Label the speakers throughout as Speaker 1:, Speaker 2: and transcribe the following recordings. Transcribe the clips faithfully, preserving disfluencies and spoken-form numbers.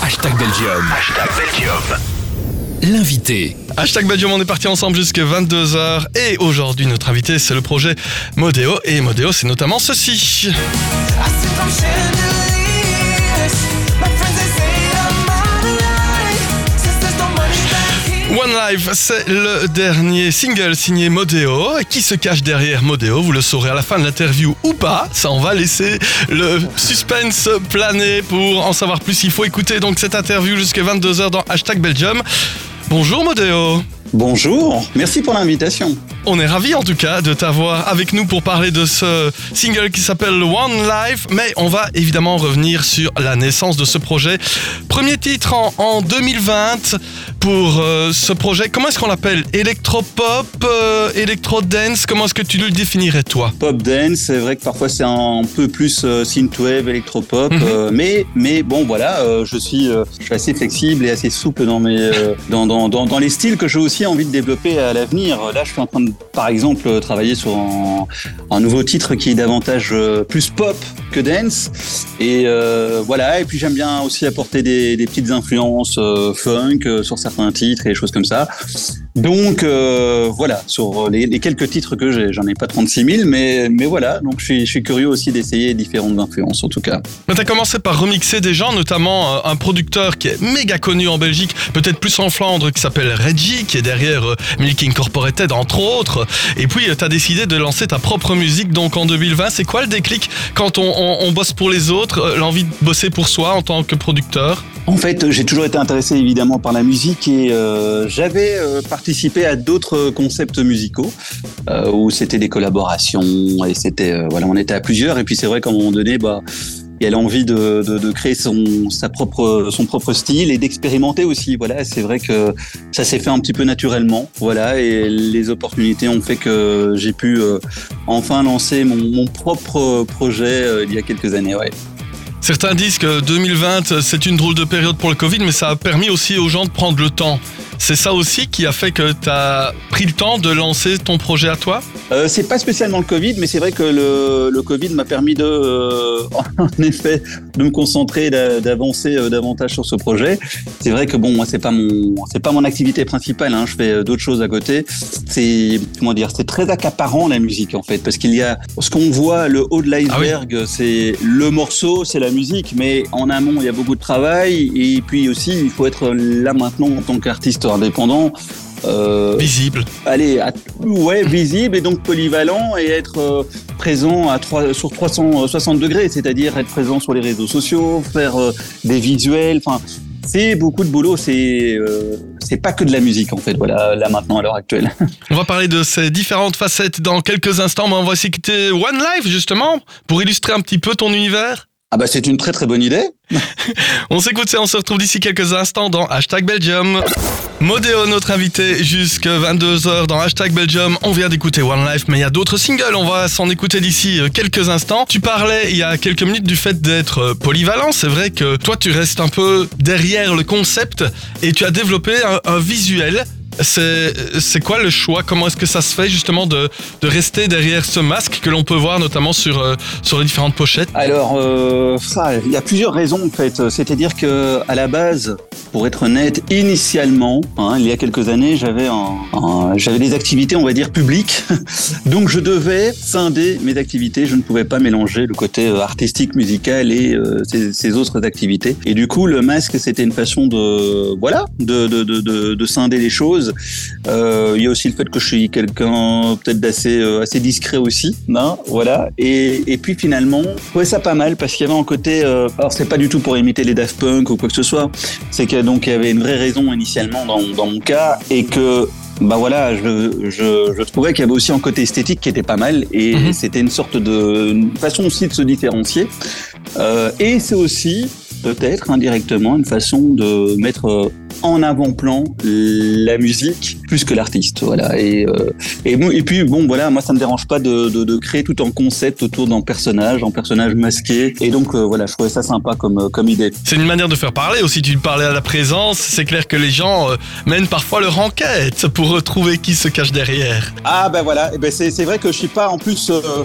Speaker 1: Hashtag Belgium. Hashtag Belgium. L'invité.
Speaker 2: Hashtag Belgium, on est parti ensemble jusqu'à vingt-deux heures et aujourd'hui notre invité c'est le projet Modeo et Modeo c'est notamment ceci. One Life, c'est le dernier single signé Modeo. Qui se cache derrière Modeo, vous le saurez à la fin de l'interview ou pas. Ça, on va laisser le suspense planer pour en savoir plus. Il faut écouter donc cette interview jusqu'à vingt-deux heures dans Hashtag Belgium. Bonjour Modeo.
Speaker 3: Bonjour, merci pour l'invitation.
Speaker 2: On est ravis en tout cas de t'avoir avec nous pour parler de ce single qui s'appelle One Life, mais on va évidemment revenir sur la naissance de ce projet. Premier titre en, en deux mille vingt pour euh, ce projet. Comment est-ce qu'on l'appelle ? Electropop, euh, electro-dance, comment est-ce que tu le définirais toi ?
Speaker 3: Pop dance, c'est vrai que parfois c'est un peu plus euh, synthwave, electropop, mm-hmm. euh, mais, mais bon voilà, euh, je, suis, euh, je suis assez flexible et assez souple dans, mes, euh, dans, dans, dans, dans les styles que j'ai aussi envie de développer à l'avenir. Là, je suis en train de, par exemple, travailler sur un, un nouveau titre qui est davantage euh, plus pop que dance. Et euh, voilà. Et puis j'aime bien aussi apporter des, des petites influences euh, funk euh, sur certains titres et des choses comme ça. Donc euh, voilà, sur les, les quelques titres que j'ai, j'en ai pas trente-six mille, mais, mais voilà. Donc je suis, je suis curieux aussi d'essayer différentes influences en tout cas.
Speaker 2: Mais t'as commencé par remixer des gens, notamment euh, un producteur qui est méga connu en Belgique, peut-être plus en Flandre, qui s'appelle Reggie, qui est derrière euh, Milk Incorporated entre autres. Et puis euh, t'as décidé de lancer ta propre musique donc en deux mille vingt. C'est quoi le déclic quand on, on, on bosse pour les autres, euh, l'envie de bosser pour soi en tant que producteur ?
Speaker 3: En fait, j'ai toujours été intéressé évidemment par la musique et euh, j'avais euh, participé à d'autres concepts musicaux euh, où c'était des collaborations et c'était euh, voilà, on était à plusieurs et puis c'est vrai qu'à un moment donné, bah il y a l'envie de, de, de créer son, sa propre, son propre style et d'expérimenter aussi. Voilà, c'est vrai que ça s'est fait un petit peu naturellement. Voilà, et les opportunités ont fait que j'ai pu euh, enfin lancer mon, mon propre projet euh, il y a quelques années. Ouais.
Speaker 2: Certains disent que deux mille vingt, c'est une drôle de période pour le Covid, mais ça a permis aussi aux gens de prendre le temps. C'est ça aussi qui a fait que tu as pris le temps de lancer ton projet à toi ?
Speaker 3: euh, C'est pas spécialement le Covid, mais c'est vrai que le, le Covid m'a permis de, euh, en effet, de me concentrer, d'avancer euh, davantage sur ce projet. C'est vrai que bon, moi, c'est pas mon, c'est pas mon activité principale. Hein, je fais d'autres choses à côté. C'est comment dire, c'est très accaparant la musique en fait, parce qu'il y a ce qu'on voit, le haut de l'iceberg, ah oui. C'est le morceau, c'est la musique, mais en amont, il y a beaucoup de travail et puis aussi, il faut être là maintenant en tant qu'artiste indépendant.
Speaker 2: Euh, visible.
Speaker 3: Allez, à, ouais, visible et donc polyvalent et être euh, présent à trois, sur trois cent soixante degrés, c'est-à-dire être présent sur les réseaux sociaux, faire euh, des visuels, enfin, c'est beaucoup de boulot, c'est, euh, c'est pas que de la musique en fait, voilà, là maintenant à l'heure actuelle.
Speaker 2: On va parler de ces différentes facettes dans quelques instants, mais on va s'écouter One Life justement, pour illustrer un petit peu ton univers.
Speaker 3: Ah bah c'est une très très bonne idée.
Speaker 2: On s'écoute ça, on se retrouve d'ici quelques instants dans Hashtag Belgium. Modeo, notre invité, jusqu'à vingt-deux heures dans Hashtag Belgium. On vient d'écouter One Life, mais il y a d'autres singles. On va s'en écouter d'ici quelques instants. Tu parlais il y a quelques minutes du fait d'être polyvalent. C'est vrai que toi, tu restes un peu derrière le concept et tu as développé un, un visuel. C'est, c'est quoi le choix ? Comment est-ce que ça se fait justement de, de rester derrière ce masque que l'on peut voir notamment sur, euh, sur les différentes pochettes ?
Speaker 3: Alors, euh, ça, il y a plusieurs raisons en fait. C'est-à-dire que à la base, pour être honnête, initialement, hein, il y a quelques années, j'avais, un, un, j'avais des activités, on va dire, publiques. Donc je devais scinder mes activités. Je ne pouvais pas mélanger le côté artistique, musical et euh, ces, ces autres activités. Et du coup, le masque, c'était une façon de, voilà, de, de, de, de, de scinder les choses. Euh, il y a aussi le fait que je suis quelqu'un peut-être d'assez euh, assez discret aussi, hein, voilà. Et, et puis finalement, je trouvais ça pas mal parce qu'il y avait un côté. Euh, alors c'est pas du tout pour imiter les Daft Punk ou quoi que ce soit. C'est que donc il y avait une vraie raison initialement dans, dans mon cas et que. Bah voilà, je, je, je trouvais qu'il y avait aussi un côté esthétique qui était pas mal et mmh. C'était une sorte de une façon aussi de se différencier. Euh, et c'est aussi peut-être indirectement une façon de mettre en avant-plan la musique plus que l'artiste, voilà. Et, euh, et, et puis bon, voilà, moi ça me dérange pas de, de, de créer tout un concept autour d'un personnage, un personnage masqué. Et donc euh, voilà, je trouvais ça sympa comme comme idée.
Speaker 2: C'est une manière de faire parler aussi. Tu parlais à la présence. C'est clair que les gens euh, mènent parfois leur enquête pour retrouver qui se cache derrière.
Speaker 3: Ah ben voilà, et ben c'est c'est vrai que je suis pas en plus. Euh,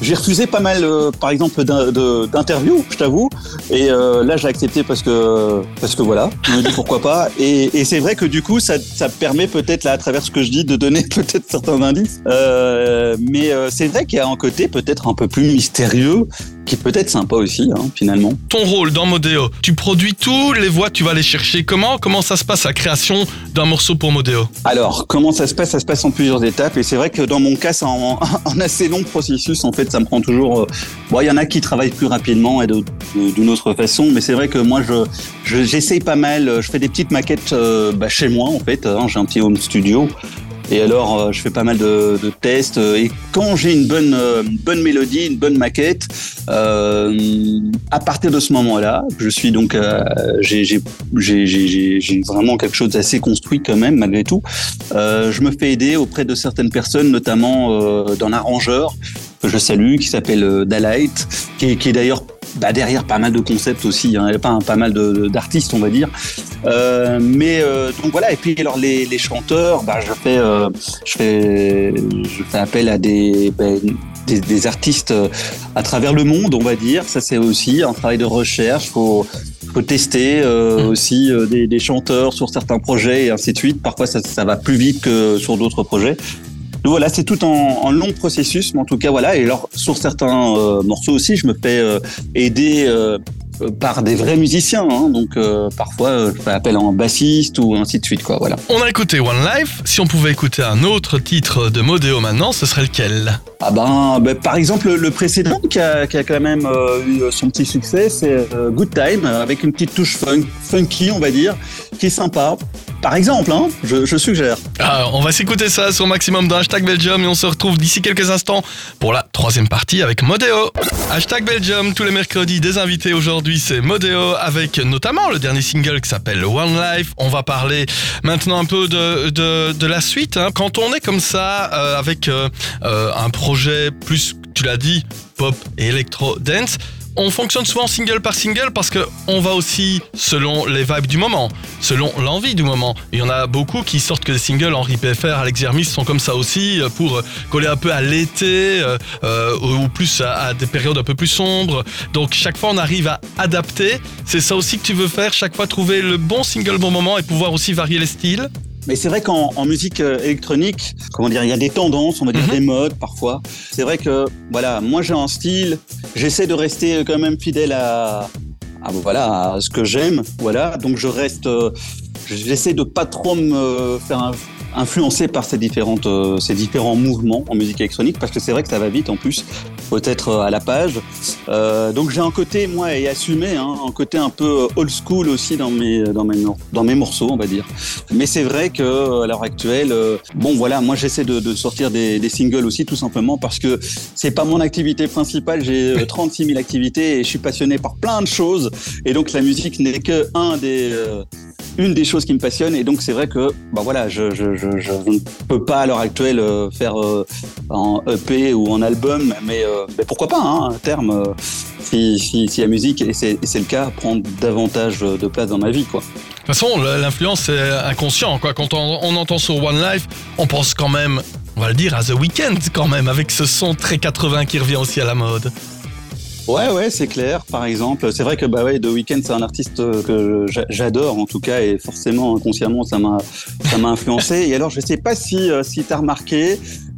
Speaker 3: j'ai refusé pas mal, euh, par exemple, d'in- de- d'interviews, je t'avoue. Et euh, là, j'ai accepté parce que, parce que voilà, je me dis pourquoi pas. Et, et c'est vrai que du coup, ça, ça permet peut-être, là, à travers ce que je dis, de donner peut-être certains indices. Euh, mais euh, c'est vrai qu'il y a un côté peut-être un peu plus mystérieux, qui peut être sympa aussi, hein, finalement.
Speaker 2: Ton rôle dans Modeo, tu produis tout, les voix, tu vas les chercher comment Comment ça se passe la création d'un morceau pour Modeo?
Speaker 3: Alors, comment ça se passe? Ça se passe en plusieurs étapes. Et c'est vrai que dans mon cas, c'est en, en assez long processus. En fait, ça me prend toujours... euh, Bon, il y en a qui travaillent plus rapidement et de- de- d'une autre façon. Mais c'est vrai que moi, je, je, j'essaye pas mal. Je fais des petites maquettes euh, bah, chez moi, en fait. Hein, j'ai un petit home studio. Et alors, euh, je fais pas mal de, de tests. euh, Et quand j'ai une bonne, euh, une bonne mélodie, une bonne maquette, euh, à partir de ce moment-là, je suis donc, euh, j'ai, j'ai, j'ai, j'ai, j'ai vraiment quelque chose d'assez construit quand même, malgré tout. Euh, je me fais aider auprès de certaines personnes, notamment euh, d'un arrangeur que je salue, qui s'appelle euh, Dalight, qui est, qui est d'ailleurs bah, derrière pas mal de concepts aussi, hein, pas, pas mal de, d'artistes, on va dire. Euh, mais euh, donc voilà, et puis alors les, les chanteurs, bah, je fais, euh, je fais, je fais appel à des, bah, des, des artistes euh, à travers le monde, on va dire. Ça c'est aussi un travail de recherche. Faut, faut tester euh, aussi euh, des, des chanteurs sur certains projets et ainsi de suite. Parfois ça, ça va plus vite que sur d'autres projets. Donc voilà, c'est tout en, en long processus, mais en tout cas voilà. Et alors sur certains euh, morceaux aussi, je me fais euh, aider euh, par des vrais musiciens. Hein, donc euh, parfois, euh, je fais appel à un bassiste ou ainsi de suite, quoi. Voilà.
Speaker 2: On a écouté One Life. Si on pouvait écouter un autre titre de Modeo maintenant, ce serait lequel?
Speaker 3: Ah ben, ben, par exemple, le précédent qui a, qui a quand même euh, eu son petit succès, c'est euh, Good Time, avec une petite touche fun, funky, on va dire, qui est sympa. Par exemple, hein, je, je suggère.
Speaker 2: Ah, on va s'écouter ça sur Maximum dans Hashtag Belgium et on se retrouve d'ici quelques instants pour la troisième partie avec Modeo. Hashtag Belgium, tous les mercredis, des invités. Aujourd'hui, c'est Modeo avec notamment le dernier single qui s'appelle One Life. On va parler maintenant un peu de, de, de la suite. Hein. Quand on est comme ça, euh, avec euh, euh, un projet plus, tu l'as dit, pop et électro-dance, on fonctionne souvent single par single parce que on va aussi selon les vibes du moment, selon l'envie du moment. Il y en a beaucoup qui sortent que des singles. Henri P F R, Alex Zermis sont comme ça aussi pour coller un peu à l'été euh, ou plus à, à des périodes un peu plus sombres. Donc chaque fois on arrive à adapter. C'est ça aussi que tu veux faire, chaque fois trouver le bon single, bon moment et pouvoir aussi varier les styles.
Speaker 3: Mais c'est vrai qu'en en musique électronique, comment dire, il y a des tendances, on va dire mm-hmm. des modes parfois. C'est vrai que, voilà, moi j'ai un style, j'essaie de rester quand même fidèle à, à voilà, à ce que j'aime, voilà. Donc je reste, euh, j'essaie de pas trop me faire un, influencer par ces différentes, euh, ces différents mouvements en musique électronique, parce que c'est vrai que ça va vite en plus, peut-être à la page. Euh, donc j'ai un côté, moi, et assumé, hein, un côté un peu old school aussi dans mes, dans mes, dans mes morceaux, on va dire. Mais c'est vrai que à l'heure actuelle, euh, bon voilà, moi j'essaie de, de sortir des, des singles aussi, tout simplement parce que c'est pas mon activité principale. J'ai trente-six mille activités et je suis passionné par plein de choses. Et donc la musique n'est que un des euh, une des choses qui me passionne, et donc c'est vrai que bah voilà, je, je, je, je ne peux pas à l'heure actuelle euh, faire euh, en E P ou en album, mais, euh, mais pourquoi pas, hein, à terme, euh, si, si, si la musique, et c'est, et c'est le cas, prend davantage de place dans ma vie, quoi.
Speaker 2: De toute façon, l'influence c'est inconscient, quoi. Quand on, on entend sur One Life, on pense quand même, on va le dire, à The Weeknd quand même, avec ce son très quatre-vingts qui revient aussi à la mode.
Speaker 3: Ouais, ouais, c'est clair, par exemple. C'est vrai que bah ouais, The Weeknd, c'est un artiste que j'adore, en tout cas, et forcément, inconsciemment, ça m'a, ça m'a influencé. Et alors, je sais pas si, si t'as remarqué,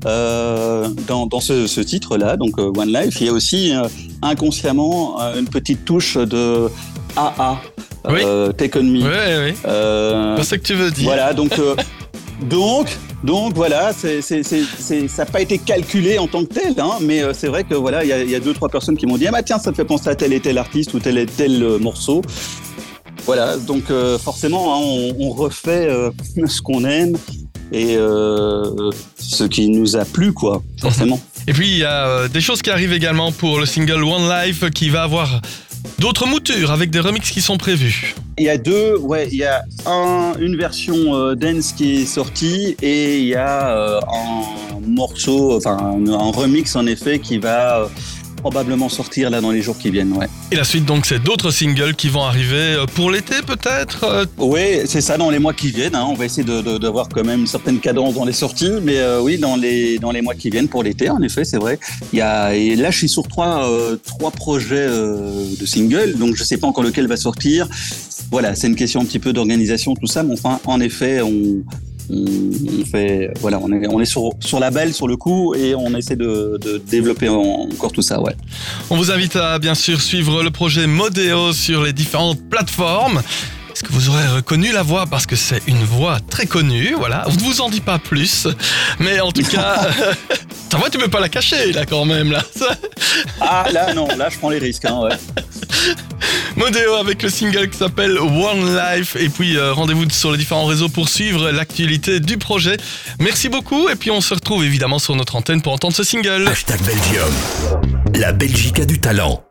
Speaker 3: euh, dans, dans ce, ce titre-là, donc One Life, il y a aussi, euh, inconsciemment, une petite touche de A A,
Speaker 2: oui.
Speaker 3: euh, Take On Me.
Speaker 2: Oui, oui.
Speaker 3: Euh,
Speaker 2: c'est ce que tu veux dire.
Speaker 3: Voilà, donc... Euh, Donc, donc voilà, c'est, c'est, c'est, c'est, ça n'a pas été calculé en tant que tel, hein, mais euh, c'est vrai que voilà, il y a, y a deux trois personnes qui m'ont dit ah bah tiens, ça me fait penser à tel et tel artiste ou tel et tel euh, morceau. Voilà, donc euh, forcément, hein, on, on refait euh, ce qu'on aime et euh, ce qui nous a plu, quoi, forcément.
Speaker 2: Et puis il y a euh, des choses qui arrivent également pour le single One Life qui va avoir d'autres moutures avec des remixes qui sont prévus.
Speaker 3: Il y a deux, ouais, il y a un, une version euh, dance qui est sortie et il y a euh, un morceau, enfin un, un remix en effet qui va probablement sortir là dans les jours qui viennent, ouais.
Speaker 2: Et la suite, donc, c'est d'autres singles qui vont arriver pour l'été, peut-être ?
Speaker 3: Oui, c'est ça, dans les mois qui viennent. Hein. On va essayer de, de, d'avoir quand même une certaine cadence dans les sorties, mais euh, oui, dans les, dans les mois qui viennent pour l'été, en effet, c'est vrai. Il y a, et là, je suis sur trois, euh, trois projets euh, de singles, donc je sais pas encore lequel va sortir. Voilà, c'est une question un petit peu d'organisation, tout ça, mais enfin, en effet, on... On fait, voilà, on est, on est sur, sur la balle, sur le coup, et on essaie de, de développer encore tout ça, ouais.
Speaker 2: On vous invite à, bien sûr, suivre le projet Modeo sur les différentes plateformes. Est-ce que vous aurez reconnu la voix ? Parce que c'est une voix très connue, voilà. On ne vous en dit pas plus, mais en tout cas, ta voix, tu peux pas la cacher, là, quand même, là.
Speaker 3: Ah, là, non, là, je prends les risques, hein, ouais.
Speaker 2: Modeo avec le single qui s'appelle One Life. Et puis euh, rendez-vous sur les différents réseaux pour suivre l'actualité du projet. Merci beaucoup et puis on se retrouve évidemment sur notre antenne pour entendre ce single.
Speaker 1: Hashtag Belgium. La Belgique a du talent.